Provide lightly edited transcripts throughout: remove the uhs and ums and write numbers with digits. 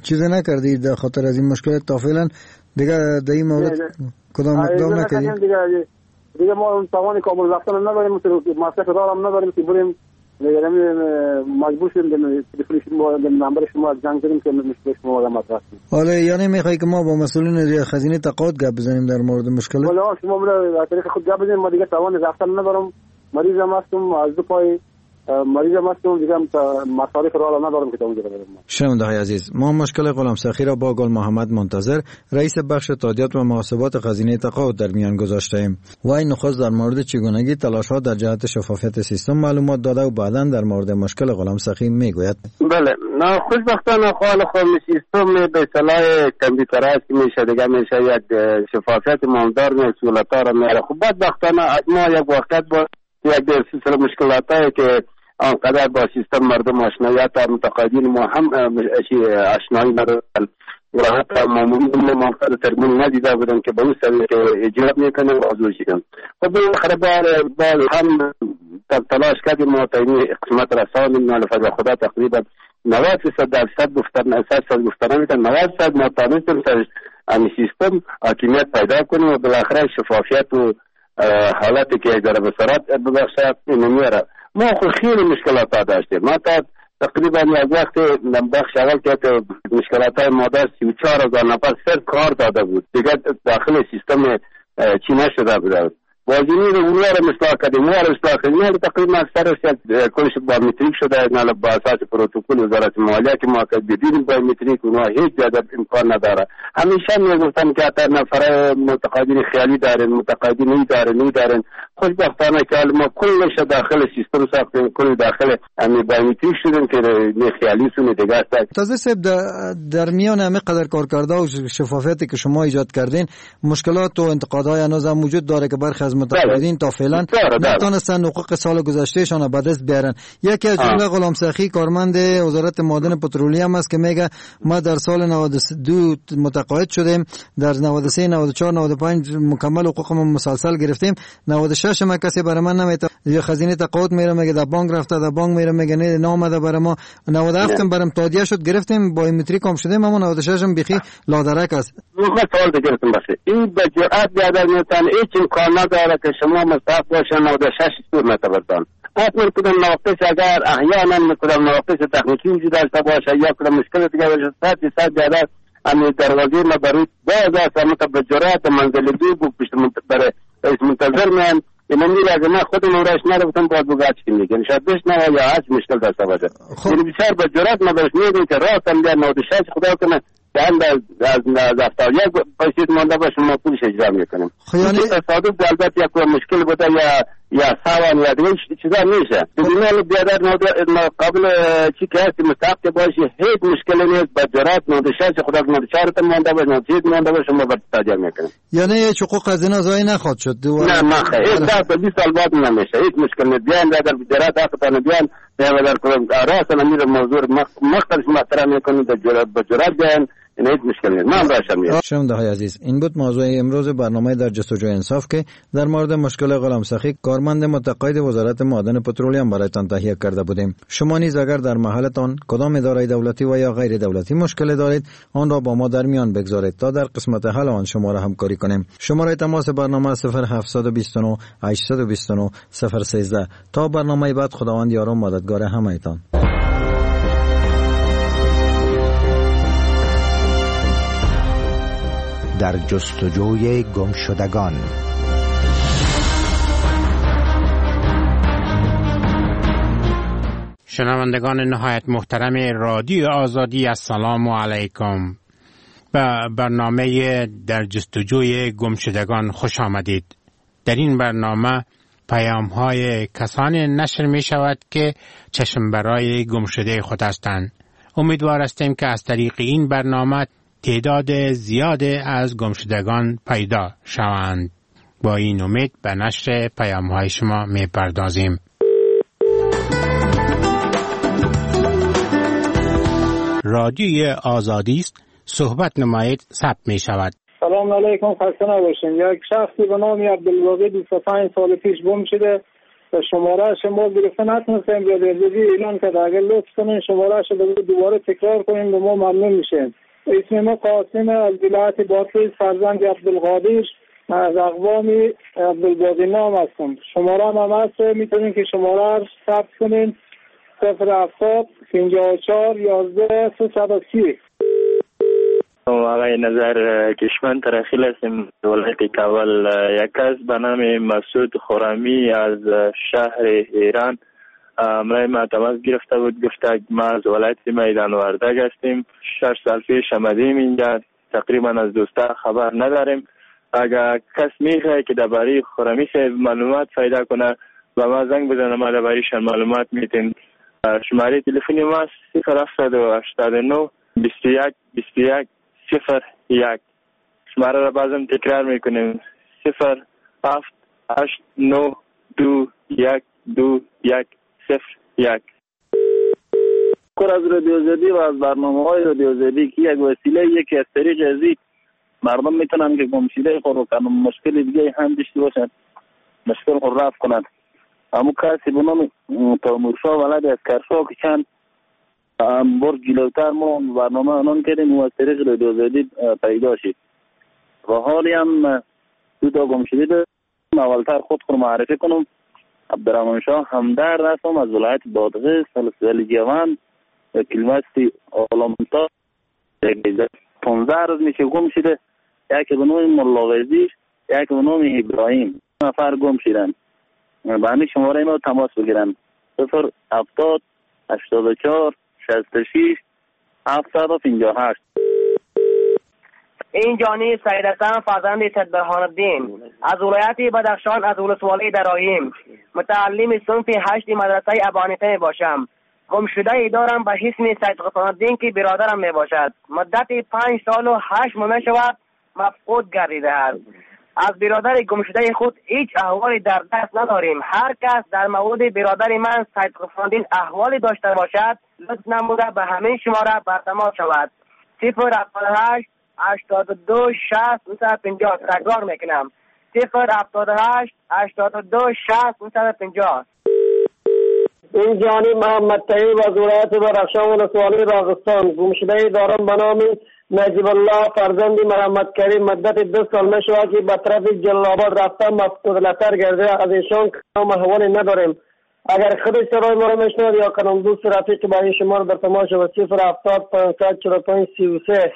چیزی نکردید در خاطر از این مشکلات تا فعلا دیگه در این مورد کدام اقدام نکردید؟ دیگه ما اون توان کابل رفتن نداریم، مصرف دارم نداریم که بریم مجبور شدیم تلفن شما نمبر شما زنگ زدیم که مشکل شما را مطرح کنیم. حالا یعنی میخوای که ما با مسئولین خزینه تقاعد گپ بزنیم در مورد مشکل؟ حالا شما برای طریق خود گپ بزنیم، ما دیگه توان رفتن ندارم، مریضم هستم، از دو پای مریضم هستم، دیگه مصارف را ندارم که اونجا برم. شنونده های عزیز، ما مشکل غلام سخی را با گل محمد منتظر رئیس بخش تادیات و محاسبات خزینه تقاعد در میان گذاشته ایم. وی نخست در مورد چگونگی تلاش ها در جهت شفافیت سیستم معلومات داده و بعداً در مورد مشکل غلام سخی میگوید. بله، نه خوشبختانه خود سیستم به اصطلاح کامپیوترایز میشه، دیگه میشه یک شفافیت ماندار و سهولت‌ها را میاره. خب بدبختانه ما یک وقت با یک سلسله مشکلاتی که آنقدر با سیستم مردم آشنایت در متقاعدین ما هم آشنایی ندارن و حتی مامورین موافقت ترمیم ندیده بودن که به اون سبیل که اجرا میکنن و حضور شدن. خب بالاخره بعد هم تلاش کردیم ما تا این قسمت رسانیم، نالفظ خدا تقریبا 90% گفتن میتن 90% ما تانستیم این سیستم حاکمیت پیدا کنیم و بالاخره شفافیت و حالتی که در بسارت ببخشد اینو میاره. ما خیلی مشکلات داشتیم. ما تقریبا یک وقت بخش اول که مشکلات های ما داشت 34,000 نفر صرف کار داده بود، دیگه داخل سیستم چی نشده بود. واجنین اونها را اصلاح کردیم، اونها را اصلاح کردیم، تقریبا اکثرش کلش بایومتریک شده، با اساس پروتکل وزارت مالیه که ما بدون بایومتریک اونها هیچ جدا امکان نداره. همیشه میگفتن که تا نفر متقاعدین خیالی دارن، متقاعدین ندارن. خوشبختانه که ما کلش داخل سیستم ساختیم، کل داخل همین بایومتریک شدن که خیالی سونه دیگه است. تازه سب در میان همه قدر کار کرده و شفافیتی که شما ایجاد کردین، مشکلات و انتقادهای هنوز هم وجود داره که برخی از متقاعدین تا فعلا نتونستن حقوق سال گذشتهشان به دست بیارن. یکی از جمله غلام سخی کارمند وزارت معادن پترولیوم است که میگه ما در سال 92 متقاعد شدیم، در 93 94 95 مکمل حقوقمون مسلسل گرفتیم، 96 ما کسی برای من نمیته، یه خزینه تقاعد میره میگه در بانک رفته، در بانک میره میگه نه نامده برای ما، 97 هم برام تادیه شد گرفتیم، بایومتریک هم شدیم، اما 96 هم بخی لادرک است. ما سوال گرفتم باشه این به جرأت بیادر میتن هیچ امکان نداره که شما مستحق باشن 96 سور نتبردن. حتما کدام نواقص اگر احیانا کدام نواقص تکنیکی وجود داشته باشه یا کدام مشکل دیگه باشه 100% بیادر امی دروازه ما برای باز است به جرأت منزل دو بود پشت برای رئیس منتظر میان اینا میره اگه من خودم اورش نرفتم باید بگاچ کنیم میگن شاید بهش نه یا هیچ مشکل داشته باشه. یعنی بسیار به جرأت ما برش میگیم که راست هم بیان 96 خدا کنه از افتادیه پایسید مانده باشه ما پولش اجرا میکنیم. یعنی تصادف البته یک مشکل بوده یا سوان یا دیگه چیزا میشه. دیگه بیادر قبل چی که هستی مستحق باشی هیچ مشکلی نیست، با جرأت 96 خدا 94 تا مانده باشه 96 مانده باشه ما بر تاجر میکنیم. یعنی هیچ حقوق از اینا ضایع نخواهد شد. نه خیر 20 سال بعد نمیشه، هیچ مشکل نیست. بیان در جرأت حقتان بیان در کدام راست امیر موضوع مختلف محترم میکنیم با جرأت بیان این هیچ مشکلی نیست. من باشم. شنونده های عزیز، این بود موضوع امروز برنامه در جستجوی انصاف که در مورد مشکل غلام سخی کارمند متقاعد وزارت معادن پترولیوم برایتان تهیه کرده بودیم. شما نیز اگر در محلتان کدام اداره دولتی و یا غیر دولتی مشکل دارید آن را با ما در میان بگذارید تا در قسمت حل آن شما را همکاری کنیم. شماره تماس برنامه 0729 829 013. تا برنامه بعد خداوند یار و مددگار همه‌تان. در جستجوی گمشدگان. شنوندگان نهایت محترم رادیو آزادی، السلام علیکم. به برنامه در جستجوی گمشدگان خوش آمدید. در این برنامه پیام‌های کسانی نشر می شود که چشم برای گمشده خود هستند. امیدوار هستیم که از طریق این برنامه تعداد زیاد از گمشدگان پیدا شوند. با این امید به نشر پیام‌های شما می پردازیم. رادیوی آزادی است، صحبت نمایید، ثبت می شود. سلام علیکم، خسته نباشین. یک شخصی به نام عبدالواقع 25 سال پیش گم شده شماره شما گرفته نتونستیم بیادرزدی اعلان کرد. اگر لطف کنین شماره شده دوباره تکرار کنین به ما ممنون میشیم. اسم ما قاسم از ولایت بادغیس فرزند عبدالقادر از اقوام عبدالبادی نام هستم. شماره هم هست، میتونین که شماره رو ثبت کنین 070 54 11 330. آقای نظر کشمن ترخیل هستیم ولایت کابل. یک کس به نام مسعود خرمی از شهر ایران امرای ما تماس گرفته بود، گفته ما از ولایت میدان وردگ هستیم، 6 سال پیش آمدیم اینجا، تقریبا از دوستا خبر نداریم. اگر کس میخواه که درباره خرمی صاحب معلومات پیدا کنه و ما زنگ بزنه، ما درباره‌شان معلومات میتین. شماره تلفنی ما 0789 21 21 01. شماره را بازم تکرار میکنیم 0789 21 21 01. کار از رادیو زدی و از برنامه‌های رادیو زدی که یک وسیله یکی از طریق ازی مردم میتونن که گمشیده خود رو کنن، مشکل دیگه هم داشته باشن، مشکل خود رفت کنن. همون کسی به نام تامورشا ولد از کرشا که چند برد جلوتر ما برنامه انان کردیم و از طریق رادیو زدی پیدا شد و حالی هم دو تا گمشیده دارم. اولتر خود خود معرفی کنم. عبدالرحمن شاه همدرد هستم از ولایت بادغیس، سال جوان، کلمستی آلامتا. 15 روز میشه گم شده، یکی به نام ملاوزی، یکی به نام ابراهیم، نفر گم شدن. به همین شماره ما تماس بگیرن 070 84 66 758. این جانی سید حسن فرزند تدبرهان الدین از ولایت بدخشان از ولسوالی دراهیم، متعلم صنف 8 مدرسه ابانیته می باشم. گمشده ای دارم به اسم سید حسن الدین که برادرم می باشد. مدت 5 سال و 8 ماه شود مفقود گردیده است. از برادر گمشده خود هیچ احوالی در دست نداریم. هر کس در مورد برادر من سید حسن الدین احوالی داشته باشد لطف نموده به همین شماره برتماس شود 078 82 60 50. تکرار میکنم 078 82 60 50. این جانی محمد طیب از ولایت بدخشان ولسوالی راغستان. گمشده دارم به نام نجیب الله فرزند محمد کریم. مدت 2 سال میشود که به طرف جلال آباد رفتم، مفقود نظر گرده. از ایشان کام احوالی نداریم. اگر خودش سرای ما را میشنود یا کنم دوست رفیق که با این شما در تماس شود 070 545 33.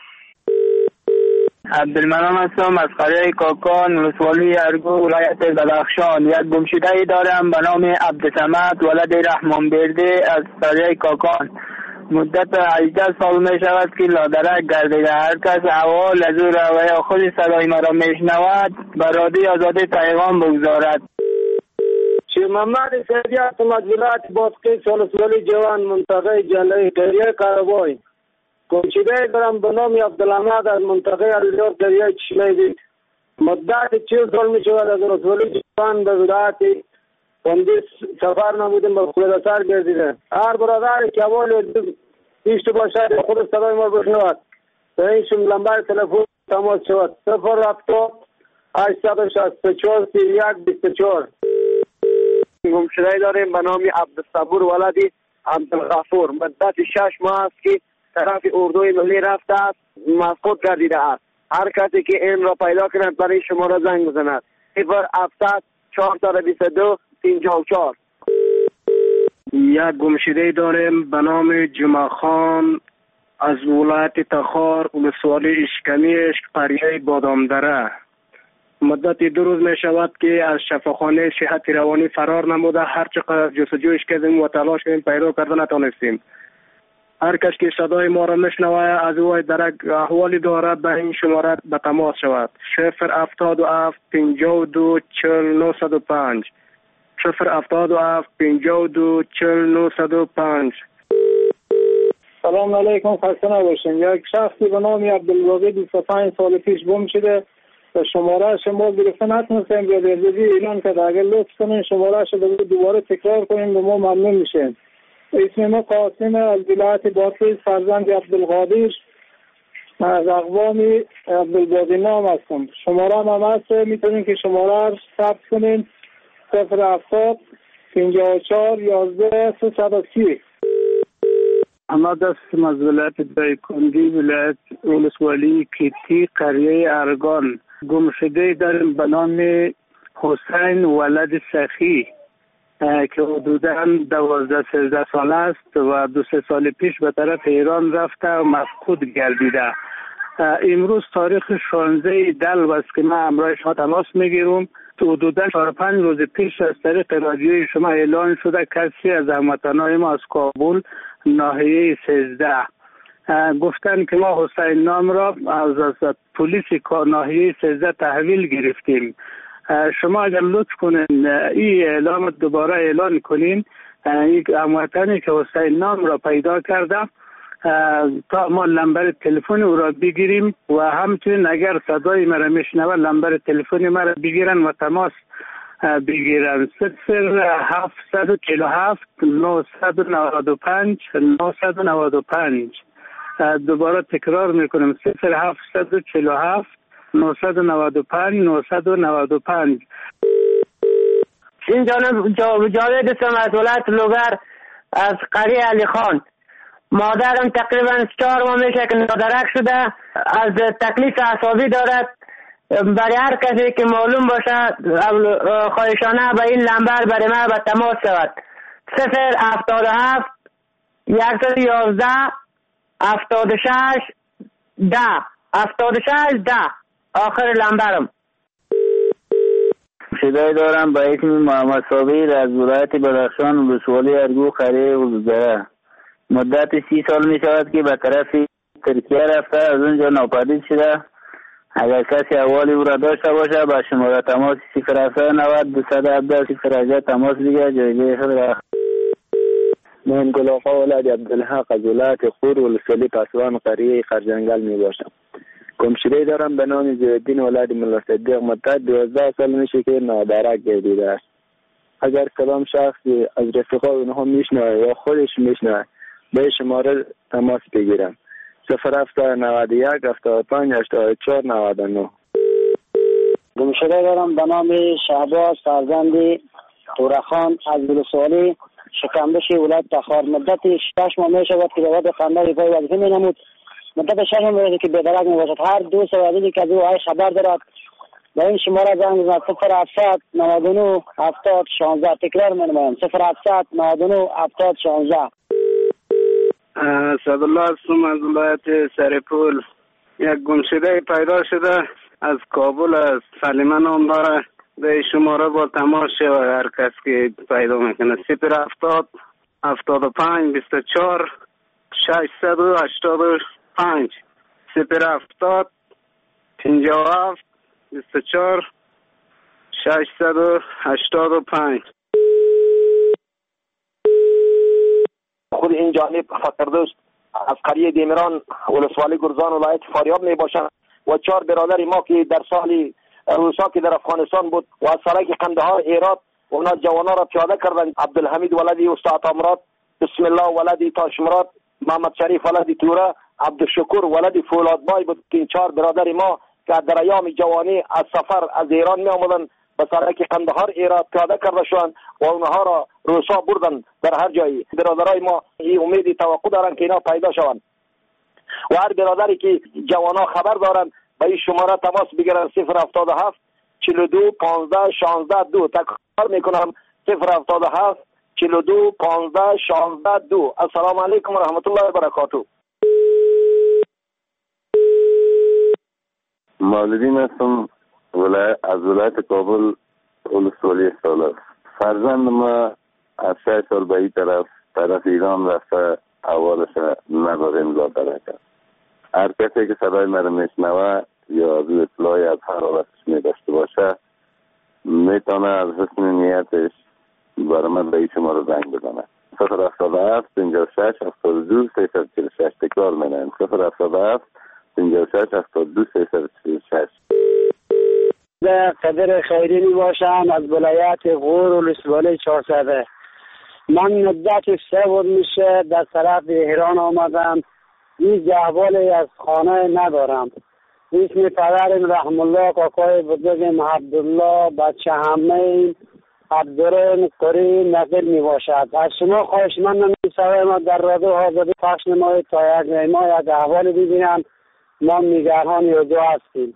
عبدالمنان هستم از قریه کاکان، ولسوالی ارگو، ولایت بدخشان. یک گمشده ای دارم به نام عبدالصمد ولد رحمان برده از قریه کاکان. مدت 18 سال می شود که لادرک گردیده. هر کس احوال از او را و یا خود صدای ما را میشنود به رادیو آزادی پیغام بگذارد. شیر محمد سیدی هستم از ولایت بادغیس ولسوالی جوان، منطقه جلعه قریه قربای. گمشده دارم به نام عبدالحمد از منطقه علیزار قریه چشمه. مدت 40 سال می شود از ولسوالی جوان به ولایت بندیس سفر نمودیم به خود سر گردیده. هر برادر که اول پیشت باشد خود صدای ما بشنود به این لمبر تلفن تماس شود 070 864 31 24. گمشده داریم به نام عبدالصبور ولدی عبدالغفور. مدت 6 ماه است که طرف اردوی ملی رفته است، مفقود گردیده است. هر کسی که این را پیدا کند برای شما را زنگ بزند 070 422 54. یک گمشده داریم به نام جمعه خان از ولایت تخار، ولسوالی اشکمیش، قریه بادامدره. مدت 2 روز می شود که از شفاخانه صحت روانی فرار نموده. هر چقدر جستجویش کردیم و تلاش کردیم پیدا کردن نتونستیم. هر کس که صدای ما را میشنوه از او درک احوالی دارد به این شماره به تماس شود 077 52 40 905 077 52 40 905. سلام علیکم، خسته نباشین. یک شخصی به نام عبدالواقع 25 سال پیش گم شده و شماره شما گرفته نتونستیم بیادرزدی اعلان کرد. اگر لطف کنین شماره شده دوباره تکرار کنین به ما ممنون میشیم. اسم ما قاسم از ولایت بادغیس فرزند عبدالقادر از اقوام عبدالبادی نام هستم. شماره هم هست، میتونین که شماره رو ثبت کنین 070 54 11 330. احمد هستم از ولایت دایکندی، ولایت ولسوالی کیتی، قریه ارگان. گمشده داریم به نام حسین ولد سخی که حدوداً 12-13 سال است و 2-3 سال پیش به طرف ایران رفته و مفقود گردیده. امروز تاریخ 16 دلو است که من امروز شما تماس میگیرم. حدوداً 4-5 روز پیش از طریق رادیوی شما اعلان شده کسی از هموطنان ما از کابل ناحیه 13 گفتن که ما حسین نام را از پلیس ناحیه 13 تحویل گرفتیم. شما اگر لطف کنین این اعلام دوباره اعلان کنین، این هموطنی که حسین نام را پیدا کرده تا ما نمبر تلفن او را بگیریم و همچنین اگر صدای مرا میشنوه نمبر تلفن مرا بگیرن و تماس بگیرن. 0747 995 995. دوباره تکرار میکنم 0747 995 995. این جاوید هستم از ولایت لوگر از قریه علی خان. مادرم تقریبا 4 ماه میشه که نادرک شده، از تکلیف اعصابی دارد. برای هر کسی که معلوم باشه خواهشانه به این نمبر برای ما به تماس شود. 077 111 76 10 76 10 آخر نمبرم. صدای دارم به اسم محمد صابر از ولایت بدخشان، ولسوالی ارگو، قریه ولزره. مدت 30 سال می شود که به طرف ترکیه رفته، از اونجا ناپدید شده. اگر کسی احوال او را داشته باشه به شماره تماس 090 217 018 تماس دیگه جایگاه خود را. من گل آقا ولد عبدالحق از ولایت خور ولسوالی پسوان قریه خرجنگل می باشم. گمشده دارم به نام زیدین ولد ملا صدیق. مدت 12 سال میشه که نادرک گردیده است. اگر کدام شخصی از رفقا اونها میشنوه یا خودش میشنوه به شماره تماس بگیرم. 0791 75 84 99. گمشده دارم به نام شهباز فرزند خورخان از ولسوالی شکمبش ولایت تخار. مدت 6 ماه می شود که دولت خاندان پای وظیفه می نمود. مدت 6 ماه می که بی‌درک می باشد. هر دوست و عزیزی که از او خبر دارد به این شماره زنگ بزند. 0700 99 70 16. تکرار می نمایم 0700 99 70 16. سعدالله هستم از ولایت سرپول. یک گمشده پیدا شده از کابل، از سلیمان نام داره. به شماره با تماس شود هر کس که پیدا میکنه. 070 75 24 685. 070 57 24 685. خود این جانب فقردوست از قریه دیمران ولسوالی گرزان ولایت فاریاب می باشند و 4 برادر ما که در سال روسا که در افغانستان بود و از سرک قندهار هرات اونا جوانا را پیاده کردند. عبدالحمید ولدی استاد امراد، بسم الله ولدی تاشمراد، محمد شریف ولدی توره، عبدالشکور ولدی فولادبای بود که این 4 برادر ما که در ایام جوانی از سفر از ایران می آمدند به سرک قندهار هرات پیاده کرده شدند و اونها را روسا بردن در هر جایی. برادرای ما این امید توقع دارن که اینا پیدا شوند و هر برادری که جوانا خبر دارن به این شماره تماس بگیرن. 077 42 15 16 2. تکرار میکنم 077 42 15 16 2. السلام علیکم و رحمت الله و برکاته. مولدین هستم از ولایت کابل ولسوالی سالار. فرزند ما از 6 سال به این طرف ایران رفته، اولش نداریم لادرک. هر کسی که صدای مرا میشنوه یا از اطلاعی از حرارتش میداشته باشه میتونه از حسن نیتش برای من به این شماره زنگ بزنه. 077 56 72 346. تکرار می‌کنم 077 56 72 346. قدر خیری می باشم از ولایت غور و ولسوالی 400. من مدت 3 روز میشه در طرف ایران آمدم. هیچ احوالی از خانه ندارم. اسم پدرم رحم الله کاکای بزرگم عبدالله، بچه همه ابزار مختاری نقل می باشد. از شما خواهشمندم می‌شود ما در رادیو آزادی پخش نمایید تا ما یک احوال ببینم. ما نگران اوضاع هستیم.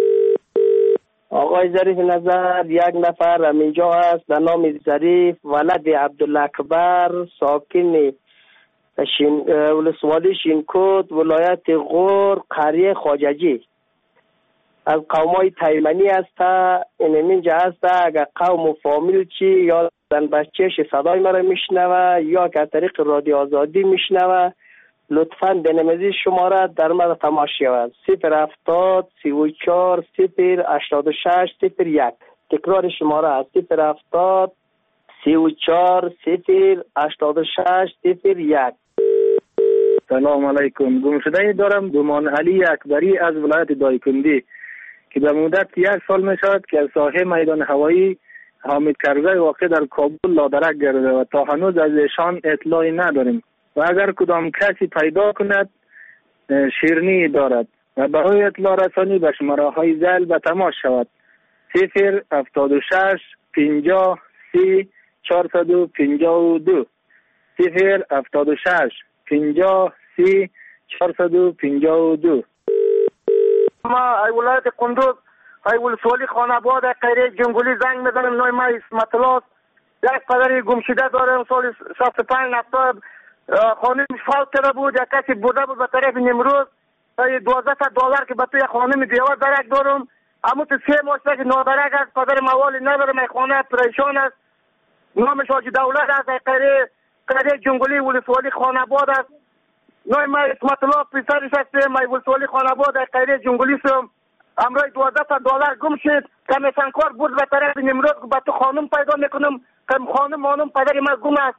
آقای ظریف نظر یک نفر همینجا است به نام ظریف ولد عبدالله اکبر ساکن ولسوالی شینکوت ولایت غور قریه خواججی از قومای تایمنی است. اینجا است اگر قوم و فامیل چی یا زن بچهش صدای مرا میشنوه یا که طریق رادیو آزادی میشنوه لطفاً بنمازی شماره در مرا تماس شود 070 34 086 01. تکرار شماره است 070 34 086 01. سلام علیکم. گمشده دارم دومان علی اکبری از ولایت دایکندی که به مدت 1 سال می شود که از ساحه میدان هوایی حامد کرزی واقع در کابل لادرک گرفته و تا هنوز از ایشان اطلاعی نداریم و اگر کدام کسی پیدا کند شیرنی دارد و برای اطلاع رسانی به شماره های ذیل به تماس شود 076 50 30 452 076 50 30 452. ما ای ولایت قندوز ای ولسوالی خاناباد قریه جنگولی زنگ میزنم. نوع ما اسمت الله یک پدری گمشده دارم. سال 65 نفتا خانم فوت کرده بود. یک کسی بوده بود به طرف نمروز $12 که به توی خانم دیوار درک دارم. اما تو 3 ماه که نادرک است. پدر موالی ندارم. ای خانه پریشان است. نامش حاجی دولت است. ای قریه جنگولی ولسوالی خاناباد است. نوع ما اسمت الله پسرش هستم. ای ولسوالی خاناباد ای قریه جنگولی سم. امروز $12 گم شد. کمیسان کار بود به طرف نمروز به تو خانم پیدا میکنم. خانم پدر ما گم است.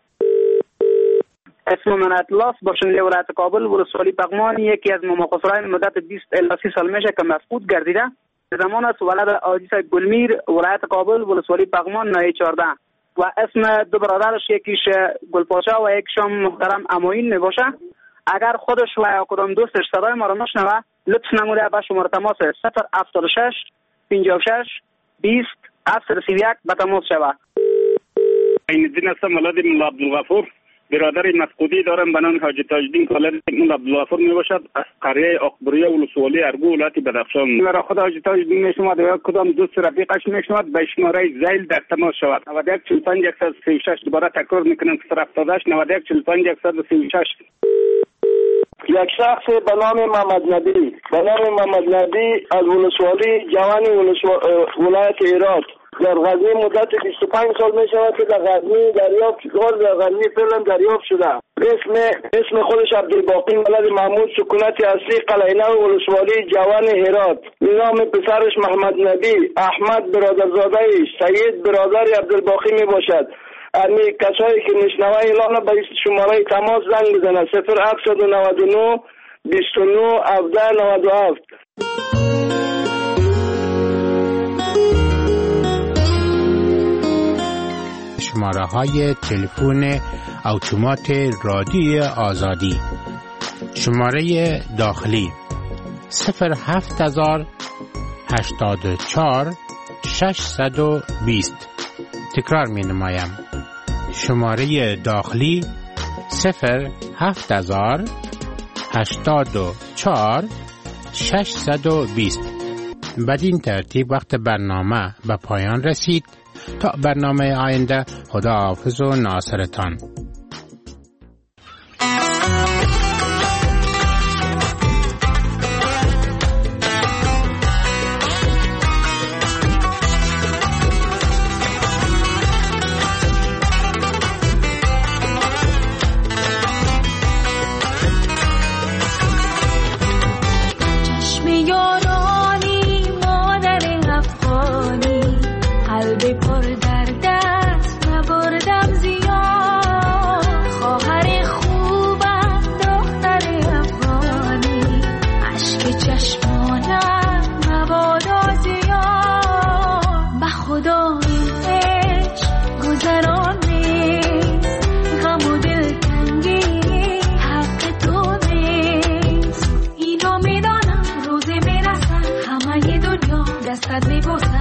اسم من اطلاس باشنده ولایت کابل ولسوالی پغمان یکی از مماخصرهای مدت 20 الی 30 سال میشه که مفقود گردیده. زمان است ولد آجیس گلمیر ولایت کابل ولسوالی پغمان نایه 14 و اسم دو برادرش یکیش گلپاشا و یکیشم محترم اموین میباشه. اگر خودش و یا کدام دوستش صدای ما رو مشنوه لطف نموده به شماره تماس 076 56 20 731 به تماس شوه. این دین هستم ولد مولا عبدالغفور برادر مفقودی دارم به نام حاجی تاجدین کالر مولا عبدالغفور می باشد از قریه اخبریه ولسوالی ارگو ولایت بدخشان. مرا خود حاجی تاجدین میشماد و کدام دوست رفیقش میشماد به شماره ذیل در تماس شود 91 45 136. دوباره تکرار میکنم که 078 91 45 136. یک شخص به نام محمد نبی از ولسوالی جوانی ولایت هرات در غزنی مدت 25 سال می شود که در غزنی فعلا دریافت شده. اسم خودش عبدالباقی ولد محمود سکونت اصلی قلعه نو ولسوالی جوان هرات. نام پسرش محمد نبی احمد برادرزاده سید برادر عبدالباقی می باشد. امی کسایی که نشنوه اعلان به شماره تماس زنگ بزنه 0799 29 17 97. شماره های تلفن اتومات رادیو آزادی شماره داخلی 07000 84 620. تکرار می نمایم. شماره داخلی 07000 84 620. بدین ترتیب وقت برنامه به پایان رسید. تا برنامه آینده خداحافظ و ناصرتان. دستت میبوسم